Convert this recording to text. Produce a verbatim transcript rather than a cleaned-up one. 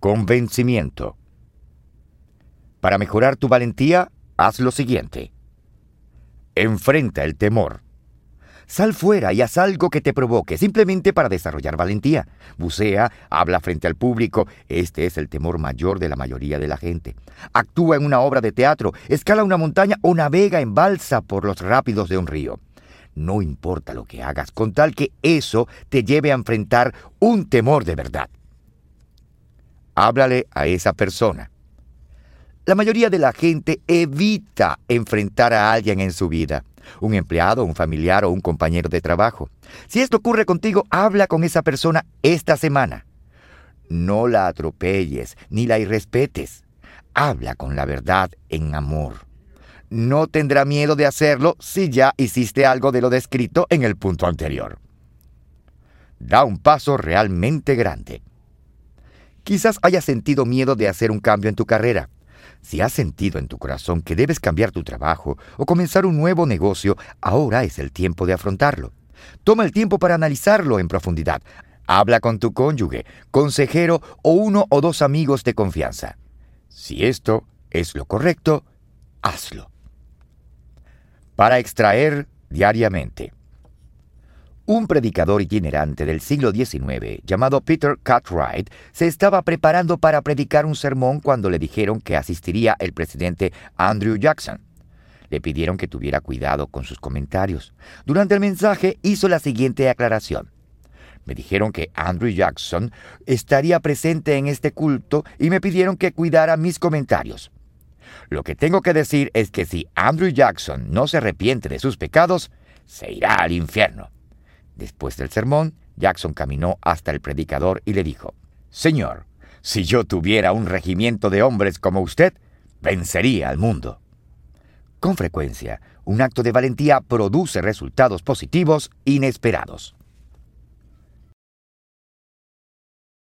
Convencimiento. Para mejorar tu valentía, haz lo siguiente. Enfrenta el temor. Sal fuera y haz algo que te provoque, simplemente para desarrollar valentía. Bucea, habla frente al público. Este es el temor mayor de la mayoría de la gente. Actúa en una obra de teatro, escala una montaña o navega en balsa por los rápidos de un río. No importa lo que hagas, con tal que eso te lleve a enfrentar un temor de verdad. Háblale a esa persona. La mayoría de la gente evita enfrentar a alguien en su vida. Un empleado, un familiar o un compañero de trabajo. Si esto ocurre contigo, habla con esa persona esta semana. No la atropelles ni la irrespetes. Habla con la verdad en amor. No tendrá miedo de hacerlo si ya hiciste algo de lo descrito en el punto anterior. Da un paso realmente grande. Quizás hayas sentido miedo de hacer un cambio en tu carrera. Si has sentido en tu corazón que debes cambiar tu trabajo o comenzar un nuevo negocio, ahora es el tiempo de afrontarlo. Toma el tiempo para analizarlo en profundidad. Habla con tu cónyuge, consejero o uno o dos amigos de confianza. Si esto es lo correcto, hazlo. Para extraer diariamente. Un predicador itinerante del siglo diecinueve, llamado Peter Cartwright, se estaba preparando para predicar un sermón cuando le dijeron que asistiría el presidente Andrew Jackson. Le pidieron que tuviera cuidado con sus comentarios. Durante el mensaje hizo la siguiente aclaración. Me dijeron que Andrew Jackson estaría presente en este culto y me pidieron que cuidara mis comentarios. Lo que tengo que decir es que si Andrew Jackson no se arrepiente de sus pecados, se irá al infierno. Después del sermón, Jackson caminó hasta el predicador y le dijo, «Señor, si yo tuviera un regimiento de hombres como usted, vencería al mundo». Con frecuencia, un acto de valentía produce resultados positivos inesperados.